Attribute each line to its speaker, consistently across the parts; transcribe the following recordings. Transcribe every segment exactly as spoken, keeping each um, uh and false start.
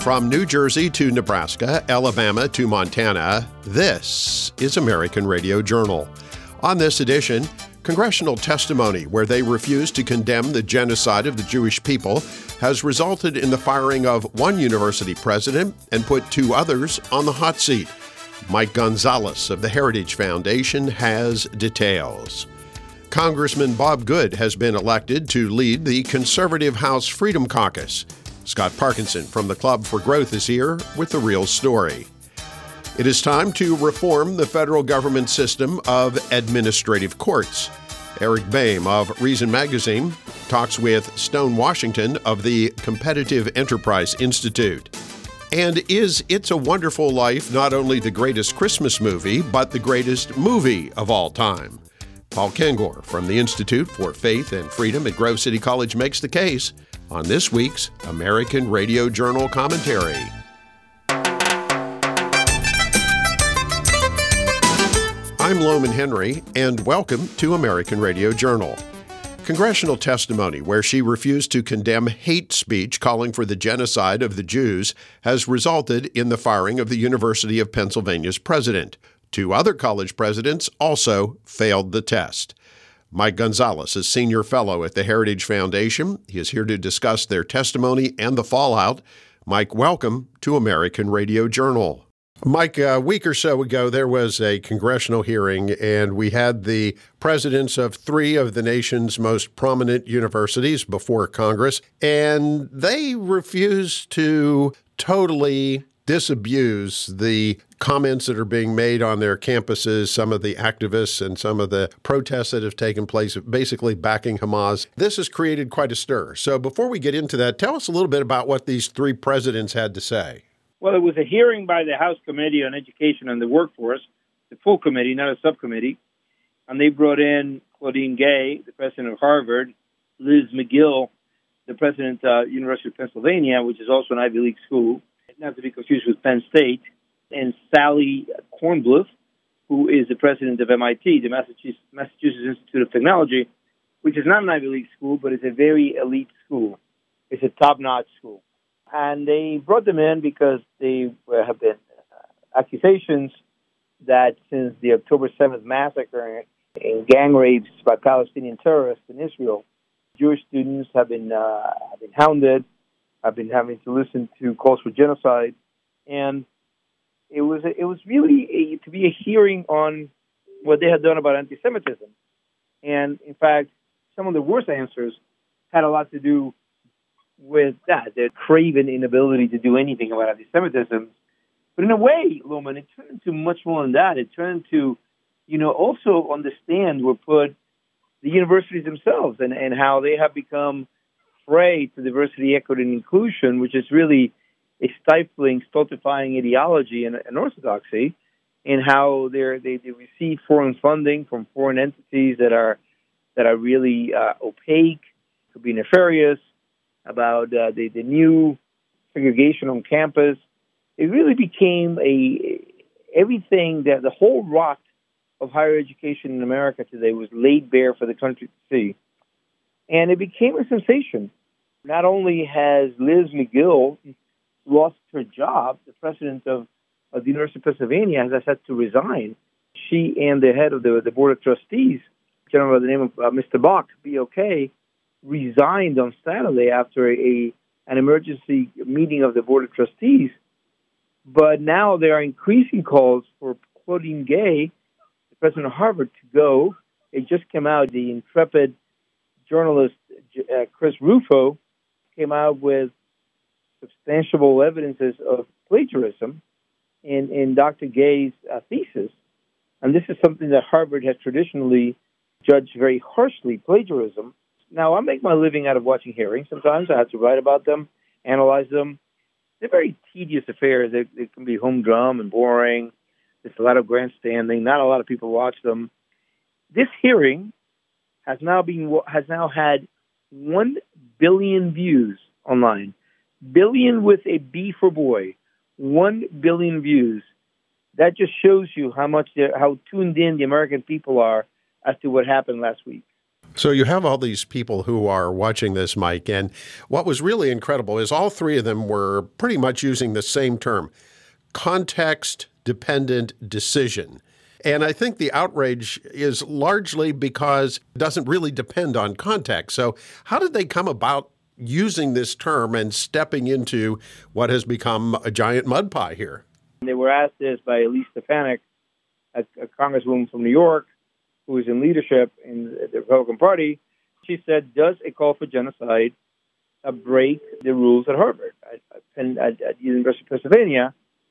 Speaker 1: From New Jersey to Nebraska, Alabama to Montana, this is American Radio Journal. On this edition, congressional testimony where they refuse to condemn the genocide of the Jewish people has resulted in the firing of one university president and put two others on the hot seat. Mike Gonzalez of the Heritage Foundation has details. Congressman Bob Good has been elected to lead the conservative House Freedom Caucus. Scott Parkinson from the Club for Growth is here with the real story. It is time to reform the federal government system of administrative courts. Eric Boehm of Reason Magazine talks with Stone Washington of the Competitive Enterprise Institute. And is It's a Wonderful Life not only the greatest Christmas movie, but the greatest movie of all time? Paul Kengor from the Institute for Faith and Freedom at Grove City College makes the case on this week's American Radio Journal commentary. I'm Loman Henry, and welcome to American Radio Journal. Congressional testimony where she refused to condemn hate speech calling for the genocide of the Jews has resulted in the firing of the University of Pennsylvania's president. Two other college presidents also failed the test. Mike Gonzalez is senior fellow at the Heritage Foundation. He is here to discuss their testimony and the fallout. Mike, welcome to American Radio Journal. Mike, a week or so ago, there was a congressional hearing, and we had the presidents of three of the nation's most prominent universities before Congress, and they refused to totally disabuse the comments that are being made on their campuses, some of the activists and some of the protests that have taken place, basically backing Hamas. This has created quite a stir. So before we get into that, tell us a little bit about what these three presidents had to say.
Speaker 2: Well, it was a hearing by the House Committee on Education and the Workforce, the full committee, not a subcommittee, and they brought in Claudine Gay, the president of Harvard, Liz Magill, the president of uh, University of Pennsylvania, which is also an Ivy League school, not to be confused with Penn State, and Sally Kornbluth, who is the president of M I T, the Massachusetts, Massachusetts Institute of Technology, which is not an Ivy League school, but it's a very elite school. It's a top-notch school. And they brought them in because they have been accusations that since the October seventh massacre and gang rapes by Palestinian terrorists in Israel, Jewish students have been uh, have been hounded, have been having to listen to calls for genocide, and it was it was really a, to be a hearing on what they had done about anti-Semitism. And in fact, some of the worst answers had a lot to do with that, their craven inability to do anything about anti-Semitism. But in a way, Loman, it turned into much more than that. It turned into, you know, also on the stand were put the universities themselves and, and how they have become prey to diversity, equity, and inclusion, which is really a stifling, stultifying ideology and, and orthodoxy, and how they they they receive foreign funding from foreign entities that are that are really uh, opaque, could be nefarious, about uh, the, the new segregation on campus. It really became a everything that the whole rot of higher education in America today was laid bare for the country to see. And it became a sensation. Not only has Liz Magill lost her job, the president of, of the University of Pennsylvania has had to resign. She and the head of the, the Board of Trustees, a gentleman by the name of uh, Mister Bach, B O K, resigned on Saturday after a an emergency meeting of the Board of Trustees. But now there are increasing calls for Claudine Gay, the president of Harvard, to go. It just came out, the intrepid journalist uh, Chris Rufo came out with substantial evidences of plagiarism in, in Doctor Gay's uh, thesis. And this is something that Harvard has traditionally judged very harshly, plagiarism. Now, I make my living out of watching hearings. Sometimes I have to write about them, analyze them. They're very tedious affairs. They, they can be humdrum and boring. There's a lot of grandstanding. Not a lot of people watch them. This hearing has now been has now had one billion views online. Billion with a B for boy. One billion views. That just shows you how much how tuned in the American people are as to what happened last week.
Speaker 1: So you have all these people who are watching this, Mike, and what was really incredible is all three of them were pretty much using the same term, context-dependent decision. And I think the outrage is largely because it doesn't really depend on context. So how did they come about using this term and stepping into what has become a giant mud pie here?
Speaker 2: They were asked this by Elise Stefanik, a, a congresswoman from New York, who is in leadership in the Republican Party. She said, does a call for genocide uh, break the rules at Harvard, at, at, at, at the University of Pennsylvania,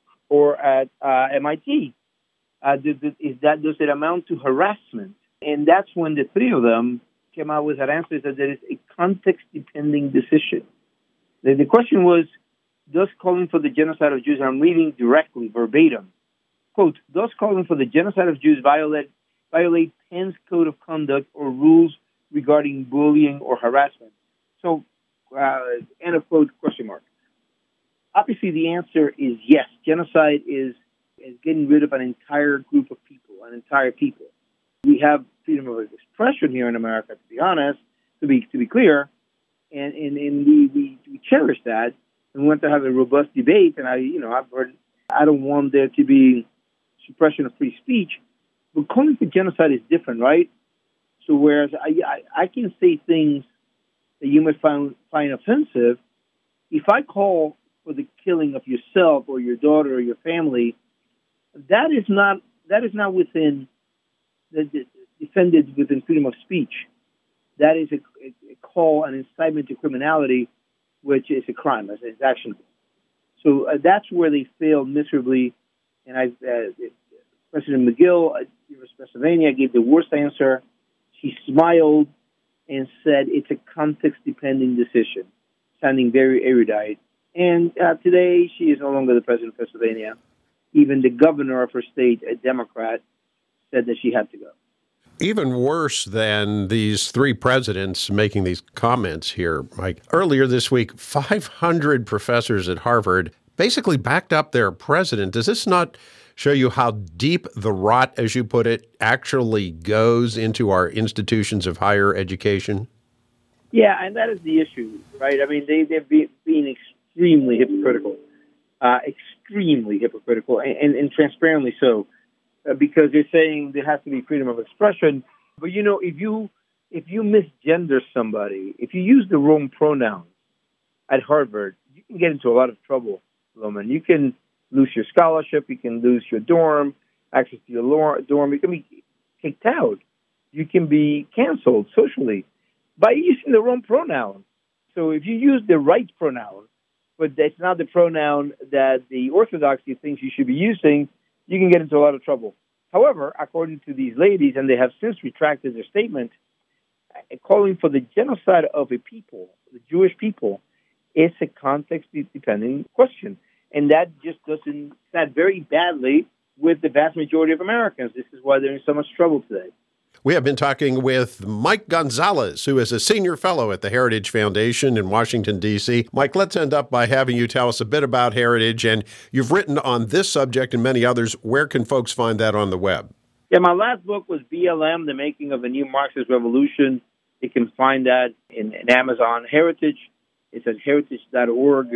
Speaker 2: or at uh, M I T? Uh, did, did, is that, does it amount to harassment? And that's when the three of them came out with that answer that there is a context-dependent decision. The, the question was, does calling for the genocide of Jews, and I'm reading directly, verbatim, quote, does calling for the genocide of Jews violate violate Penn's code of conduct or rules regarding bullying or harassment? So, uh, end of quote, question mark. Obviously, the answer is yes. Genocide is, is getting rid of an entire group of people, an entire people. We have freedom of expression here in America, to be honest, to be to be clear, and, and, and we, we, we cherish that. And we want to have a robust debate, and I, you know, I've heard, I don't want there to be suppression of free speech. But calling for genocide is different, right? So whereas I, I, I can say things that you might find, find offensive, if I call for the killing of yourself or your daughter or your family, that is not that is not within the, the defended within freedom of speech. That is a, a, a call, an incitement to criminality, which is a crime, as it's actionable. So uh, that's where they failed miserably, and I. Uh, President McGill, uh, University of Pennsylvania, gave the worst answer. She smiled and said it's a context-dependent decision, sounding very erudite. And uh, today, she is no longer the president of Pennsylvania. Even the governor of her state, a Democrat, said that she had to go.
Speaker 1: Even worse than these three presidents making these comments here, Mike, earlier this week, five hundred professors at Harvard basically backed up their president. Does this not show you how deep the rot, as you put it, actually goes into our institutions of higher education?
Speaker 2: Yeah, and that is the issue, right? I mean, they, they've been being extremely hypocritical, uh, extremely hypocritical, and, and, and transparently so, uh, because they're saying there has to be freedom of expression. But, you know, if you if you misgender somebody, if you use the wrong pronouns at Harvard, you can get into a lot of trouble, Loman. You can lose your scholarship, you can lose your dorm, access to your dorm, you can be kicked out. You can be canceled socially by using the wrong pronoun. So if you use the right pronoun, but that's not the pronoun that the orthodoxy thinks you should be using, you can get into a lot of trouble. However, according to these ladies, and they have since retracted their statement, calling for the genocide of a people, the Jewish people, is a context-dependent question. And that just doesn't sat very badly with the vast majority of Americans. This is why they're in so much trouble today.
Speaker 1: We have been talking with Mike Gonzalez, who is a senior fellow at the Heritage Foundation in Washington, D C Mike, let's end up by having you tell us a bit about Heritage. And you've written on this subject and many others. Where can folks find that on the web?
Speaker 2: Yeah, my last book was B L M, The Making of a New Marxist Revolution. You can find that in, in Amazon. Heritage, it's at heritage dot org,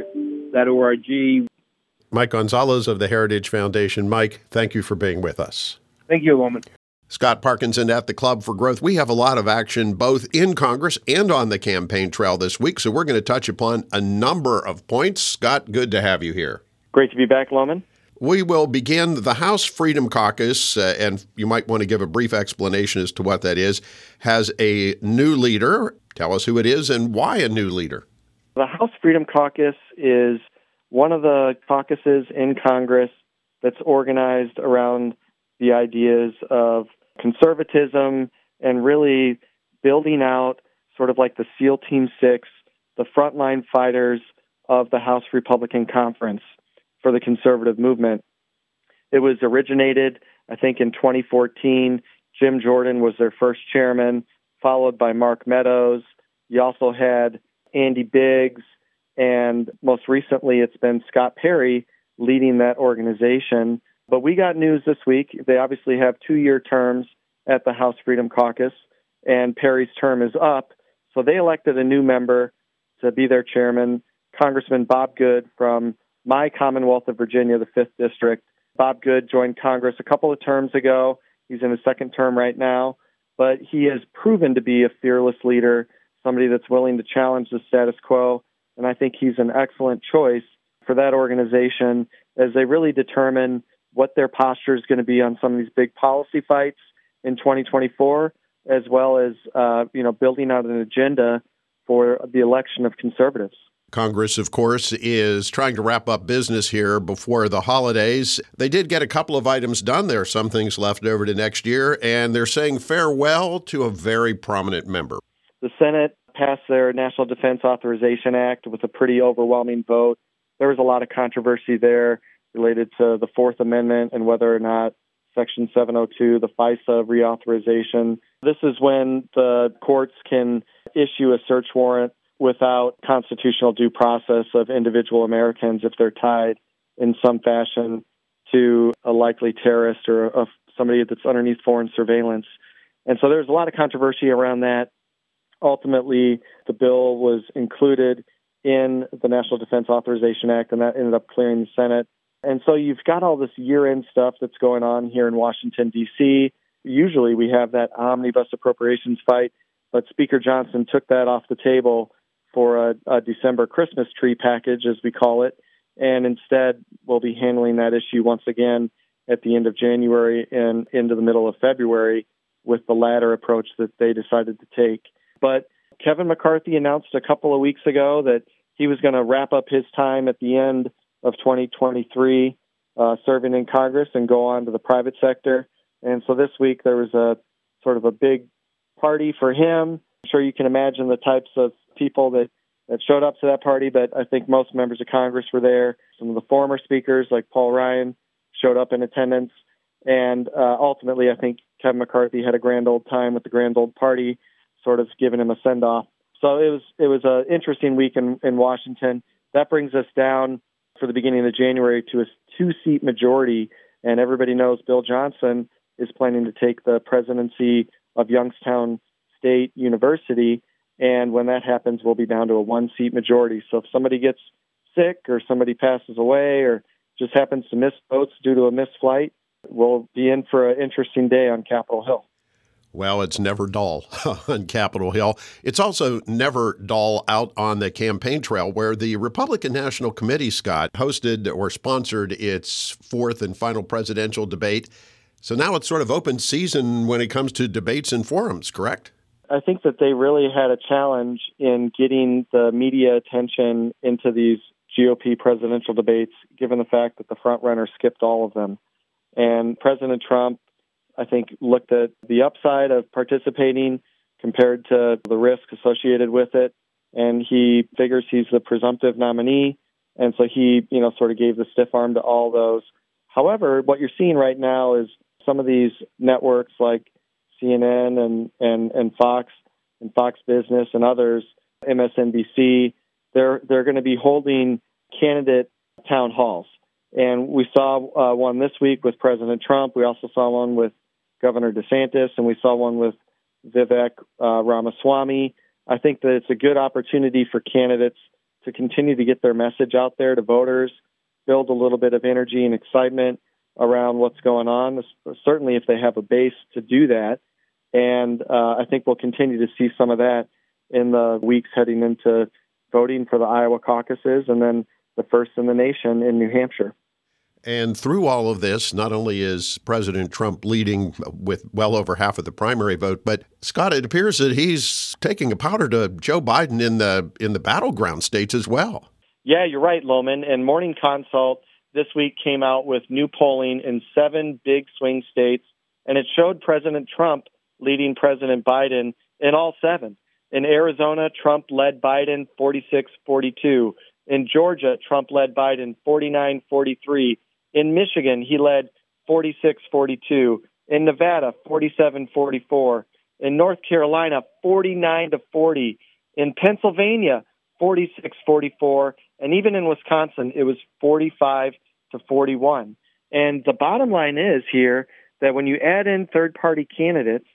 Speaker 2: .org.
Speaker 1: Mike Gonzalez of the Heritage Foundation. Mike, thank you for being with us.
Speaker 2: Thank you, Loman.
Speaker 1: Scott Parkinson at the Club for Growth. We have a lot of action both in Congress and on the campaign trail this week, so we're going to touch upon a number of points. Scott, good to have you here.
Speaker 3: Great to be back, Loman.
Speaker 1: We will begin the House Freedom Caucus, uh, and you might want to give a brief explanation as to what that is, has a new leader. Tell us who it is and why a new leader.
Speaker 3: The House Freedom Caucus is one of the caucuses in Congress that's organized around the ideas of conservatism and really building out sort of like the SEAL Team Six, the frontline fighters of the House Republican Conference for the conservative movement. It was originated, I think, in twenty fourteen. Jim Jordan was their first chairman, followed by Mark Meadows. You also had Andy Biggs, and most recently it's been Scott Perry leading that organization. But we got news this week. They obviously have two-year terms at the House Freedom Caucus. and Perry's term is up. So they elected a new member to be their chairman, Congressman Bob Good from my Commonwealth of Virginia, the fifth District. Bob Good joined Congress a couple of terms ago. He's in his second term right now, but he has proven to be a fearless leader, somebody that's willing to challenge the status quo, and I think he's an excellent choice for that organization as they really determine what their posture is going to be on some of these big policy fights in twenty twenty-four, as well as uh, you know building out an agenda for the election of conservatives.
Speaker 1: Congress, of course, is trying to wrap up business here before the holidays. They did get a couple of items done there, some things left over to next year, and they're saying farewell to a very prominent member.
Speaker 3: The Senate passed their National Defense Authorization Act with a pretty overwhelming vote. There was a lot of controversy there related to the Fourth Amendment and whether or not Section seven oh two, the FISA reauthorization. This is when the courts can issue a search warrant without constitutional due process of individual Americans if they're tied in some fashion to a likely terrorist or a, somebody that's underneath foreign surveillance. And so there's a lot of controversy around that. Ultimately, the bill was included in the National Defense Authorization Act, and that ended up clearing the Senate. And so you've got all this year-end stuff that's going on here in Washington, D C. Usually we have that omnibus appropriations fight, but Speaker Johnson took that off the table for a, a December Christmas tree package, as we call it, and instead we'll be handling that issue once again at the end of January and into the middle of February with the latter approach that they decided to take. But Kevin McCarthy announced a couple of weeks ago that he was going to wrap up his time at the end of twenty twenty-three uh, serving in Congress and go on to the private sector. And so this week there was a sort of a big party for him. I'm sure you can imagine the types of people that, that showed up to that party, but I think most members of Congress were there. Some of the former speakers, like Paul Ryan, showed up in attendance. And uh, ultimately, I think Kevin McCarthy had a grand old time with the grand old party, sort of giving him a send-off. So it was it was an interesting week in, in Washington. That brings us down for the beginning of January to a two-seat majority, and everybody knows Bill Johnson is planning to take the presidency of Youngstown State University, and when that happens, we'll be down to a one-seat majority. So if somebody gets sick or somebody passes away or just happens to miss votes due to a missed flight, we'll be in for an interesting day on Capitol Hill.
Speaker 1: Well, it's never dull on Capitol Hill. It's also never dull out on the campaign trail where the Republican National Committee, Scott, hosted or sponsored its fourth and final presidential debate. So now it's sort of open season when it comes to debates and forums, correct?
Speaker 3: I think that they really had a challenge in getting the media attention into these G O P presidential debates, given the fact that the frontrunner skipped all of them. And President Trump, I think, looked at the upside of participating compared to the risk associated with it, and he figures he's the presumptive nominee, and so he, you know, sort of gave the stiff arm to all those. However, what you're seeing right now is some of these networks like C N N and, and, and Fox and Fox Business and others, M S N B C, they're they're going to be holding candidate town halls. And we saw uh, one this week with President Trump. We also saw one with Governor DeSantis, and we saw one with Vivek uh, Ramaswamy. I think that it's a good opportunity for candidates to continue to get their message out there to voters, build a little bit of energy and excitement around what's going on, certainly if they have a base to do that. And uh, I think we'll continue to see some of that in the weeks heading into voting for the Iowa caucuses and then the first in the nation in New Hampshire.
Speaker 1: And through all of this, not only is President Trump leading with well over half of the primary vote, but Scott, it appears that he's taking a powder to Joe Biden in the in the battleground states as well.
Speaker 3: Yeah, you're right, Loman. And Morning Consult this week came out with new polling in seven big swing states, and it showed President Trump leading President Biden in all seven. In Arizona, Trump led Biden forty-six forty-two. In Georgia, Trump led Biden forty-nine forty-three. In Michigan, he led forty-six forty-two. In Nevada, forty-seven forty-four. In North Carolina, forty-nine to forty. In Pennsylvania, forty-six forty-four. And even in Wisconsin, it was forty-five to forty-one. And the bottom line is here that when you add in third-party candidates,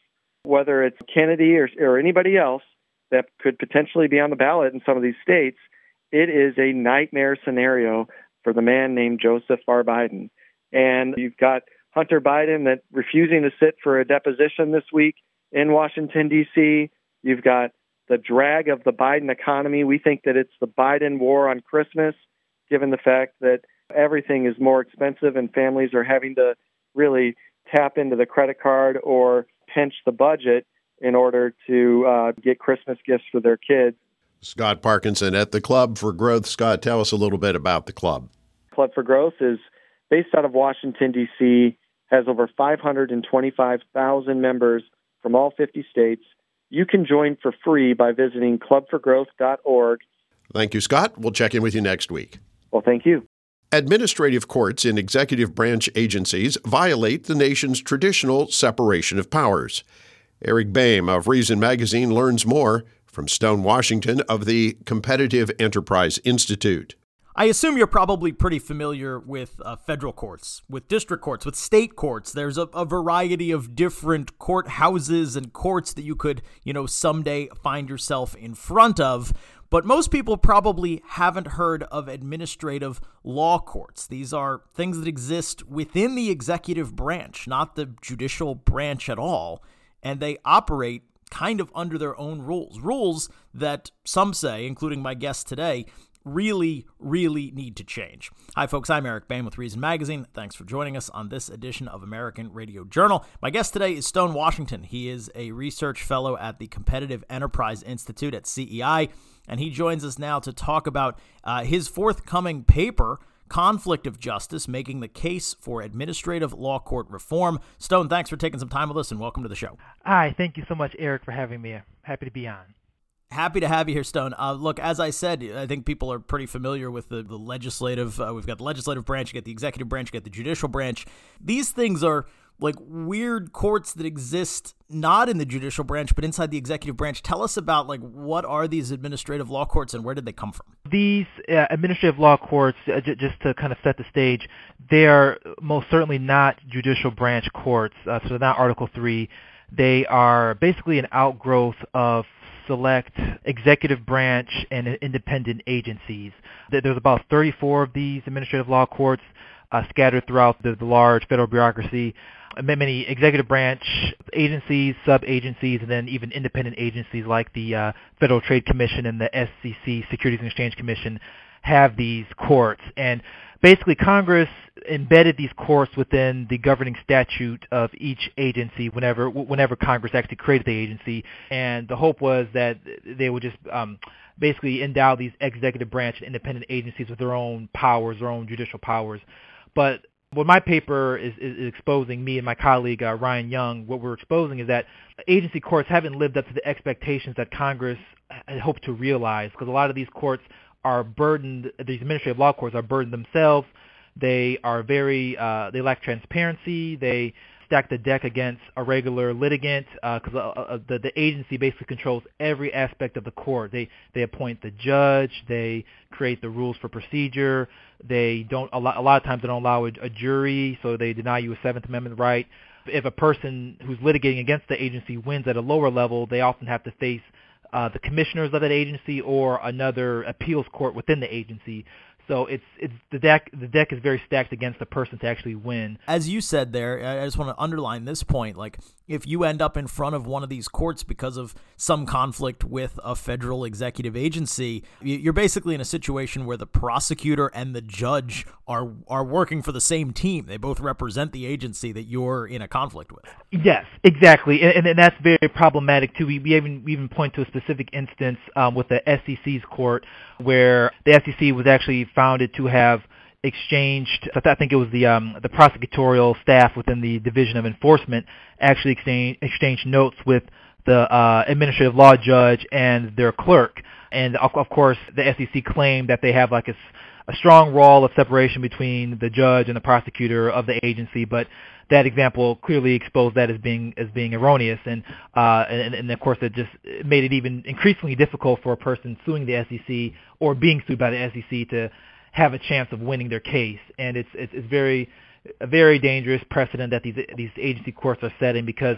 Speaker 3: whether it's Kennedy or, or anybody else that could potentially be on the ballot in some of these states, it is a nightmare scenario for the man named Joseph R. Biden. And you've got Hunter Biden that refusing to sit for a deposition this week in Washington, D C. You've got the drag of the Biden economy. We think that it's the Biden war on Christmas, given the fact that everything is more expensive and families are having to really tap into the credit card or pinch the budget in order to uh, get Christmas gifts for their kids.
Speaker 1: Scott Parkinson at the Club for Growth. Scott, tell us a little bit about the club.
Speaker 3: Club for Growth is based out of Washington, D C, has over five hundred twenty-five thousand members from all fifty states. You can join for free by visiting club for growth dot org.
Speaker 1: Thank you, Scott. We'll check in with you next week.
Speaker 3: Well, thank you.
Speaker 1: Administrative courts in executive branch agencies violate the nation's traditional separation of powers. Eric Boehm of Reason Magazine learns more from Stone Washington of the Competitive Enterprise Institute.
Speaker 4: I assume you're probably pretty familiar with uh, federal courts, with district courts, with state courts. There's a, a variety of different courthouses and courts that you could, you know, someday find yourself in front of. But most people probably haven't heard of administrative law courts. These are things that exist within the executive branch, not the judicial branch at all. And they operate kind of under their own rules, rules that some say, including my guest today, really, really need to change. Hi, folks. I'm Eric Boehm with Reason Magazine. Thanks for joining us on this edition of American Radio Journal. My guest today is Stone Washington. He is a research fellow at the Competitive Enterprise Institute at C E I, and he joins us now to talk about uh, his forthcoming paper, Conflict of Justice, Making the Case for Administrative Law Court Reform. Stone, thanks for taking some time with us, and welcome to the show.
Speaker 5: Hi, thank you so much, Eric, for having me. Happy to be on.
Speaker 4: Happy to have you here, Stone. Uh, look, as I said, I think people are pretty familiar with the, the legislative. Uh, we've got the legislative branch, you got the executive branch, you got the judicial branch. These things are like weird courts that exist not in the judicial branch, but inside the executive branch. Tell us about, like, what are these administrative law courts and where did they come from?
Speaker 5: These uh, administrative law courts, uh, j- just to kind of set the stage, they are most certainly not judicial branch courts, uh, so they're not Article three. They are basically an outgrowth of select executive branch and independent agencies. There's about thirty-four of these administrative law courts uh, scattered throughout the, the large federal bureaucracy. Many executive branch agencies, sub-agencies, and then even independent agencies like the uh, Federal Trade Commission and the S E C, Securities and Exchange Commission, have these courts. And basically, Congress embedded these courts within the governing statute of each agency whenever whenever Congress actually created the agency. And the hope was that they would just um, basically endow these executive branch and independent agencies with their own powers, their own judicial powers. But what my paper is, is exposing, me and my colleague uh, Ryan Young, what we're exposing is that agency courts haven't lived up to the expectations that Congress had hoped to realize, because a lot of these courts are burdened, these administrative law courts are burdened themselves. They are very, uh, they lack transparency. They stack the deck against a regular litigant because uh, uh, the, the agency basically controls every aspect of the court. They they appoint the judge. They create the rules for procedure. They don't a lot, a lot of times they don't allow a, a jury, so they deny you a Seventh Amendment right. If a person who's litigating against the agency wins at a lower level, they often have to face uh, the commissioners of that agency or another appeals court within the agency. So it's it's the deck the deck is very stacked against the person to actually win.
Speaker 4: As you said there, I just want to underline this point. Like, if you end up in front of one of these courts because of some conflict with a federal executive agency, you're basically in a situation where the prosecutor and the judge are are working for the same team. They both represent the agency that you're in a conflict with.
Speaker 5: Yes, exactly, and, and that's very problematic too. We, we even we even point to a specific instance um, with the S E C's court, where the S E C was actually founded to have exchanged, I think it was the um, the prosecutorial staff within the Division of Enforcement actually exchange, exchanged notes with the uh, administrative law judge and their clerk. And of, of course, the S E C claimed that they have like a, a strong wall of separation between the judge and the prosecutor of the agency, but that example clearly exposed that as being as being erroneous, and uh, and, and of course it just made it even increasingly difficult for a person suing the S E C or being sued by the S E C to have a chance of winning their case. And it's it's, it's very a very dangerous precedent that these these agency courts are setting, because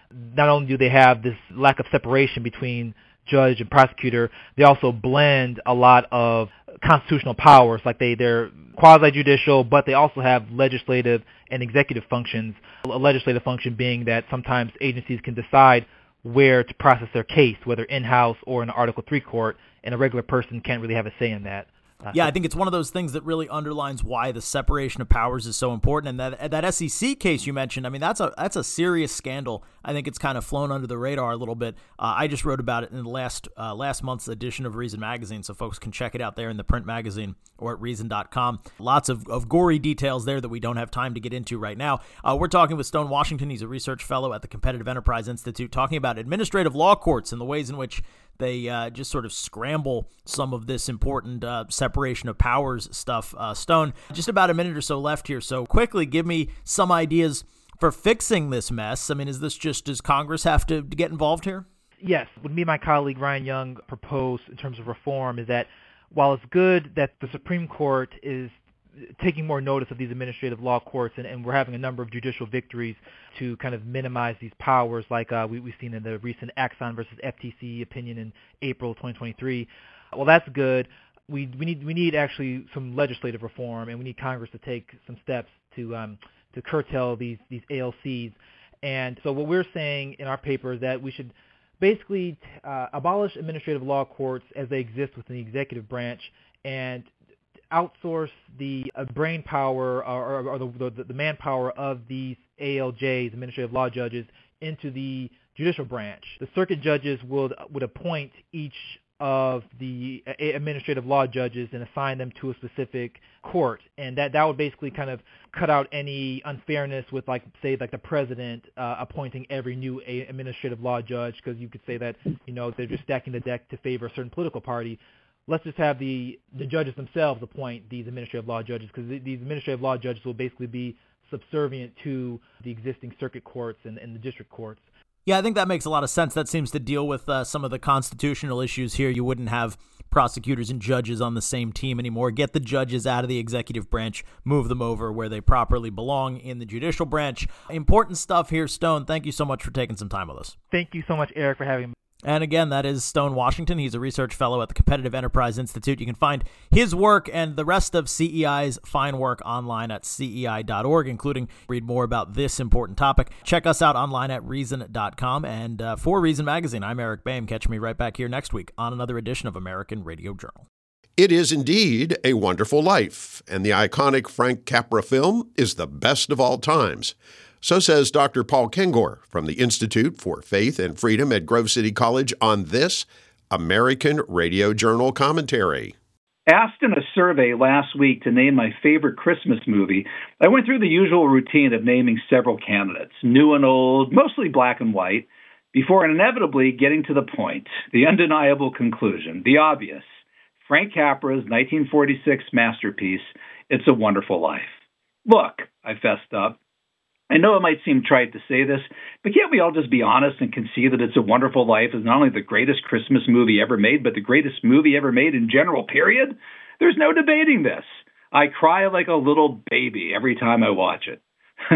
Speaker 5: not only do they have this lack of separation between judge and prosecutor, they also blend a lot of constitutional powers. Like they, they're quasi-judicial, but they also have legislative and executive functions. A legislative function being that sometimes agencies can decide where to process their case, whether in-house or in an Article three court, and a regular person can't really have a say in that. Uh,
Speaker 4: yeah, I think it's one of those things that really underlines why the separation of powers is so important. And that that S E C case you mentioned, I mean, that's a that's a serious scandal. I think it's kind of flown under the radar a little bit. Uh, I just wrote about it in the last uh, last month's edition of Reason Magazine, so folks can check it out there in the print magazine or at reason dot com. Lots of, of gory details there that we don't have time to get into right now. Uh, we're talking with Stone Washington. He's a research fellow at the Competitive Enterprise Institute, talking about administrative law courts and the ways in which they uh, just sort of scramble some of this important uh, separation of powers stuff. Uh, Stone, just about a minute or so left here. So quickly, give me some ideas for fixing this mess. I mean, is this just, does Congress have to, to get involved here?
Speaker 5: Yes. What me and my colleague Ryan Young propose in terms of reform is that while it's good that the Supreme Court is taking more notice of these administrative law courts, and, and we're having a number of judicial victories to kind of minimize these powers, like uh, we, we've seen in the recent Axon versus F T C opinion in April twenty twenty-three. Well, that's good. We we need we need actually some legislative reform, and we need Congress to take some steps to um, to curtail these these A L Cs. And so what we're saying in our paper is that we should basically uh, abolish administrative law courts as they exist within the executive branch, and outsource the uh, brain power or, or, or the, the, the manpower of these A L Js, administrative law judges, into the judicial branch. The circuit judges would would appoint each of the administrative law judges and assign them to a specific court, and that, that would basically kind of cut out any unfairness with, like, say, like the president uh, appointing every new administrative law judge, because you could say that, you know, they're just stacking the deck to favor a certain political party. Let's just have the, the judges themselves appoint these administrative law judges, because these administrative law judges will basically be subservient to the existing circuit courts and, and the district courts.
Speaker 4: Yeah, I think that makes a lot of sense. That seems to deal with uh, some of the constitutional issues here. You wouldn't have prosecutors and judges on the same team anymore. Get the judges out of the executive branch, move them over where they properly belong in the judicial branch. Important stuff here, Stone. Thank you so much for taking some time with us.
Speaker 5: Thank you so much, Eric, for having me.
Speaker 4: And again, that is Stone Washington. He's a research fellow at the Competitive Enterprise Institute. You can find his work and the rest of C E I's fine work online at C E I dot org, including read more about this important topic. Check us out online at reason dot com. And uh, for Reason Magazine, I'm Eric Boehm. Catch me right back here next week on another edition of American Radio Journal.
Speaker 1: It is indeed a wonderful life, and the iconic Frank Capra film is the best of all times. So says Doctor Paul Kengor from the Institute for Faith and Freedom at Grove City College on this American Radio Journal commentary.
Speaker 6: Asked in a survey last week to name my favorite Christmas movie, I went through the usual routine of naming several candidates, new and old, mostly black and white, before inevitably getting to the point, the undeniable conclusion, the obvious, Frank Capra's nineteen forty-six masterpiece, It's a Wonderful Life. Look, I fessed up, I know it might seem trite to say this, but can't we all just be honest and concede that It's a Wonderful Life is not only the greatest Christmas movie ever made, but the greatest movie ever made in general, period? There's no debating this. I cry like a little baby every time I watch it.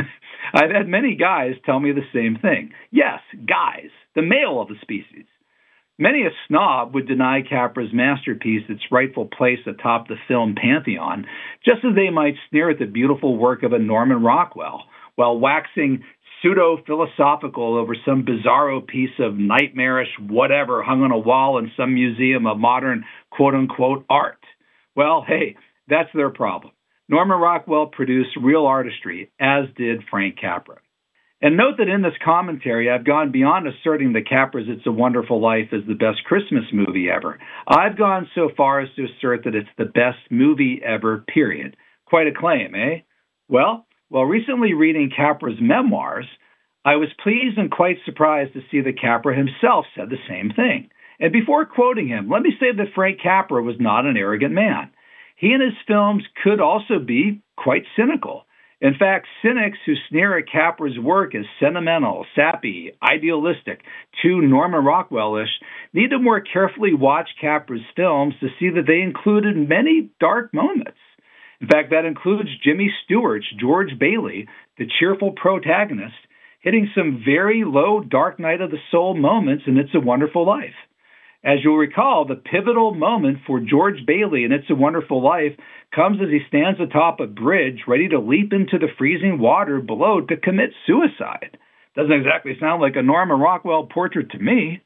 Speaker 6: I've had many guys tell me the same thing. Yes, guys, the male of the species. Many a snob would deny Capra's masterpiece its rightful place atop the film pantheon, just as they might sneer at the beautiful work of a Norman Rockwell, while waxing pseudo-philosophical over some bizarro piece of nightmarish whatever hung on a wall in some museum of modern quote-unquote art. Well, hey, that's their problem. Norman Rockwell produced real artistry, as did Frank Capra. And note that in this commentary, I've gone beyond asserting that Capra's It's a Wonderful Life is the best Christmas movie ever. I've gone so far as to assert that it's the best movie ever, period. Quite a claim, eh? Well, while recently reading Capra's memoirs, I was pleased and quite surprised to see that Capra himself said the same thing. And before quoting him, let me say that Frank Capra was not an arrogant man. He and his films could also be quite cynical. In fact, cynics who sneer at Capra's work as sentimental, sappy, idealistic, too Norman Rockwell-ish, need to more carefully watch Capra's films to see that they included many dark moments. In fact, that includes Jimmy Stewart's George Bailey, the cheerful protagonist, hitting some very low dark night of the soul moments in It's a Wonderful Life. As you'll recall, the pivotal moment for George Bailey in It's a Wonderful Life comes as he stands atop a bridge ready to leap into the freezing water below to commit suicide. Doesn't exactly sound like a Norman Rockwell portrait to me.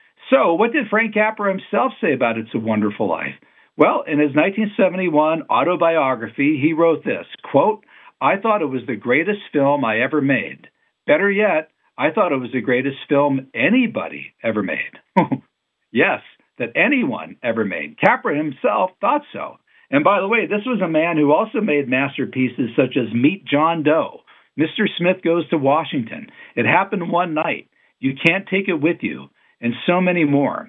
Speaker 6: So what did Frank Capra himself say about It's a Wonderful Life? Well, in his nineteen seventy-one autobiography, he wrote this, quote, "I thought it was the greatest film I ever made. Better yet, I thought it was the greatest film anybody ever made." Yes, that anyone ever made. Capra himself thought so. And by the way, this was a man who also made masterpieces such as Meet John Doe, Mister Smith Goes to Washington, It Happened One Night, You Can't Take It With You, and so many more.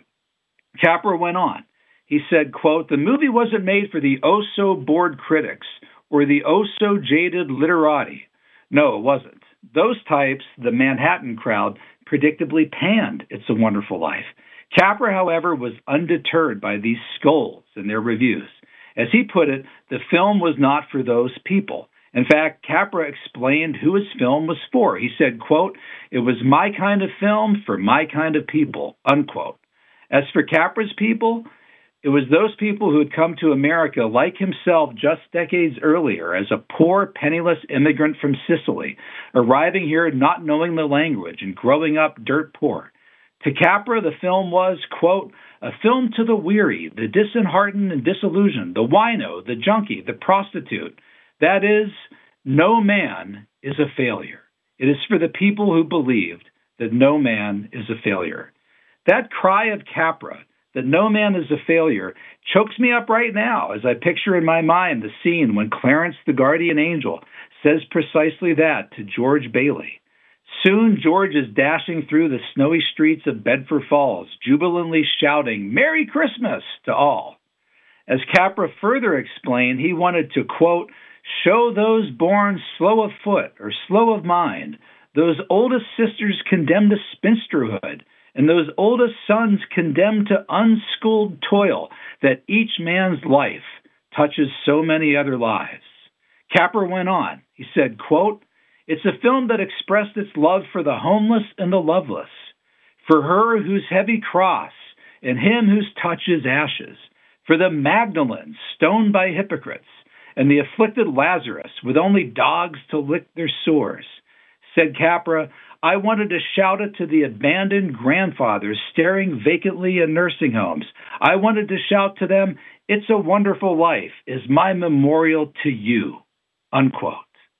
Speaker 6: Capra went on. He said, quote, "The movie wasn't made for the oh-so-bored critics or the oh-so-jaded literati. No, it wasn't. Those types, the Manhattan crowd, predictably panned It's a Wonderful Life. Capra, however, was undeterred by these scolds in their reviews. As he put it, the film was not for those people. In fact, Capra explained who his film was for. He said, quote, "It was my kind of film for my kind of people," unquote. As for Capra's people, it was those people who had come to America like himself just decades earlier as a poor, penniless immigrant from Sicily, arriving here not knowing the language and growing up dirt poor. To Capra, the film was, quote, "a film to the weary, the disheartened and disillusioned, the wino, the junkie, the prostitute. That is, no man is a failure. It is for the people who believed that no man is a failure." That cry of Capra, that no man is a failure, chokes me up right now as I picture in my mind the scene when Clarence, the guardian angel, says precisely that to George Bailey. Soon George is dashing through the snowy streets of Bedford Falls, jubilantly shouting, "Merry Christmas!" to all. As Capra further explained, he wanted to, quote, "show those born slow of foot or slow of mind, those oldest sisters condemned to spinsterhood, and those oldest sons condemned to unschooled toil, that each man's life touches so many other lives." Capra went on. He said, quote, "It's a film that expressed its love for the homeless and the loveless, for her whose heavy cross and him whose touch is ashes, for the Magdalene stoned by hypocrites, and the afflicted Lazarus with only dogs to lick their sores." Said Capra, "I wanted to shout it to the abandoned grandfathers staring vacantly in nursing homes. I wanted to shout to them, 'It's a Wonderful Life is my memorial to you,'" unquote.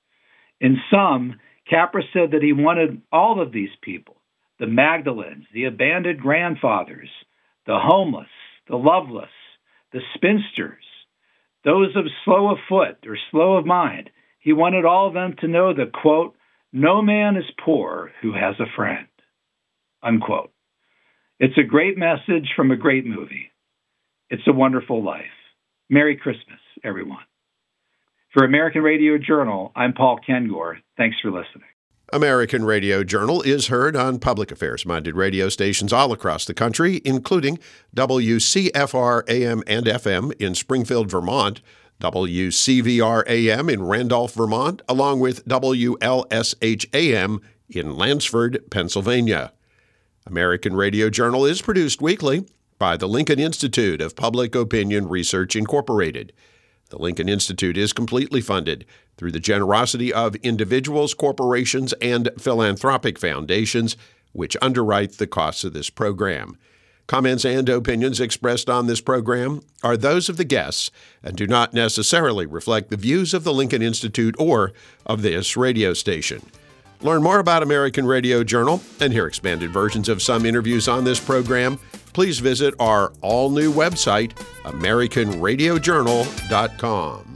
Speaker 6: In sum, Capra said that he wanted all of these people, the Magdalenes, the abandoned grandfathers, the homeless, the loveless, the spinsters, those of slow of foot or slow of mind, he wanted all of them to know that, quote, "no man is poor who has a friend," unquote. It's a great message from a great movie. It's a Wonderful Life. Merry Christmas, everyone. For American Radio Journal, I'm Paul Kengor. Thanks for listening.
Speaker 1: American Radio Journal is heard on public affairs-minded radio stations all across the country, including W C F R A M and F M in Springfield, Vermont, W C V R A M in Randolph, Vermont, along with W L S H A M in Lansford, Pennsylvania. American Radio Journal is produced weekly by the Lincoln Institute of Public Opinion Research, Incorporated. The Lincoln Institute is completely funded through the generosity of individuals, corporations, and philanthropic foundations, which underwrite the costs of this program. Comments and opinions expressed on this program are those of the guests and do not necessarily reflect the views of the Lincoln Institute or of this radio station. Learn more about American Radio Journal and hear expanded versions of some interviews on this program. Please visit our all-new website, American Radio Journal dot com.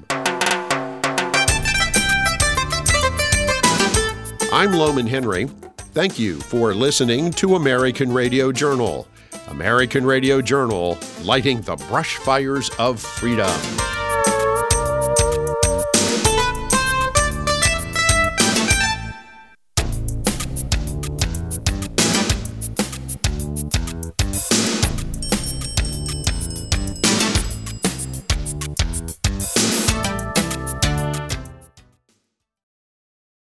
Speaker 1: I'm Loman Henry. Thank you for listening to American Radio Journal. American Radio Journal, lighting the brush fires of freedom.